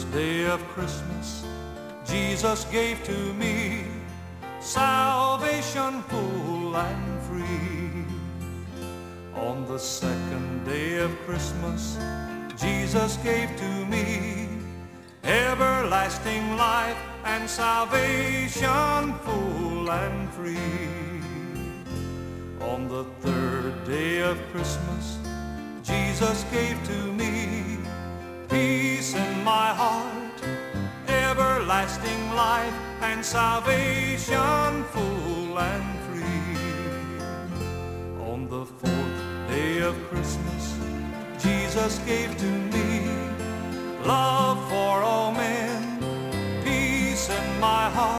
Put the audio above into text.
day of Christmas, Jesus gave to me salvation full and free. On the second day of Christmas, Jesus gave to me everlasting life and salvation full and free. On the third day of Christmas, Jesus gave to me peace in my heart, everlasting life and salvation full and free. On the fourth day of Christmas, Jesus gave to me love for all men, peace in my heart.